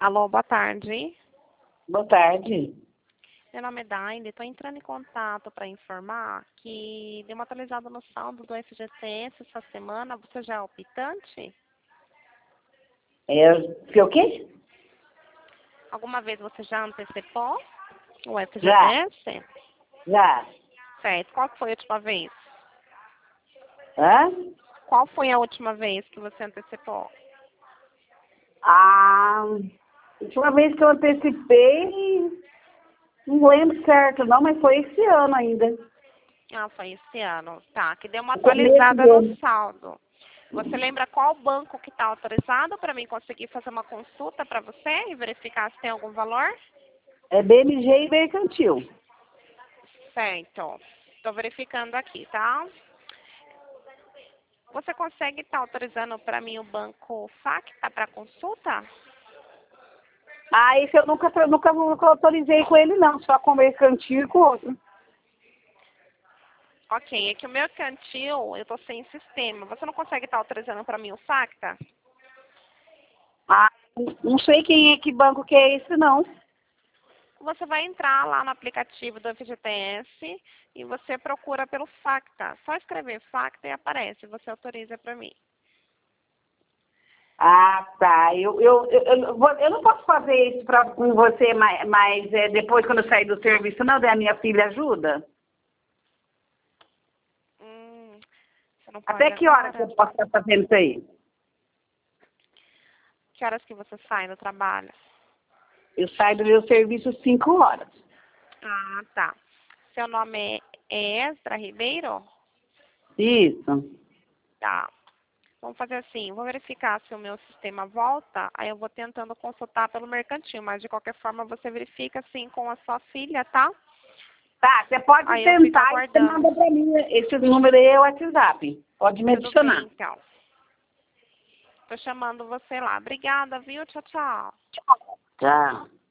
Alô, boa tarde. Boa tarde. Meu nome é Daine. Estou entrando em contato para informar que deu uma atualizada no saldo do FGTS essa semana. Você já é optante? Que o quê? Alguma vez você já antecipou o Já, FGTS? já. Certo. Qual foi a última vez? Hã? Qual foi a última vez que você antecipou? A última vez que eu antecipei, não lembro certo não, mas foi esse ano ainda. Ah, foi esse ano. Tá, que deu uma No começo atualizada do no ano. saldo. Você lembra qual banco que está autorizado para mim conseguir fazer uma consulta para você e verificar se tem algum valor? É BMG e Mercantil. Certo. Estou verificando aqui, tá? Você consegue estar autorizando para mim o banco Facta para consulta? Ah, esse eu nunca autorizei com ele não, só com o Mercantil e com o outro. Ok, é que o mercantil, eu estou sem sistema. Você não consegue estar autorizando para mim o Facta? Ah, não sei que banco que é esse não. Você vai entrar lá no aplicativo do FGTS e você procura pelo Facta. Só escrever Facta e aparece. Você autoriza para mim. Ah, tá. Eu não posso fazer isso com você, mas depois, quando eu sair do serviço, não, daí a minha filha ajuda? Você não Até pode que hora que agora? eu posso estar fazendo isso aí? Que horas que você sai do trabalho? Eu saio do meu serviço 5 horas. Ah, tá. Seu nome é Esdra Ribeiro? Isso. Tá. Vamos fazer assim, vou verificar se o meu sistema volta, aí eu vou tentando consultar pelo mercantil, mas de qualquer forma você verifica assim com a sua filha, tá? Tá, você pode Aí eu fico tentar e você aguardando. manda pra mim. Esse número aí é o WhatsApp. Pode me Tudo bem, adicionar. então. Tô chamando você lá. Obrigada, viu? Tchau, tchau. Tchau.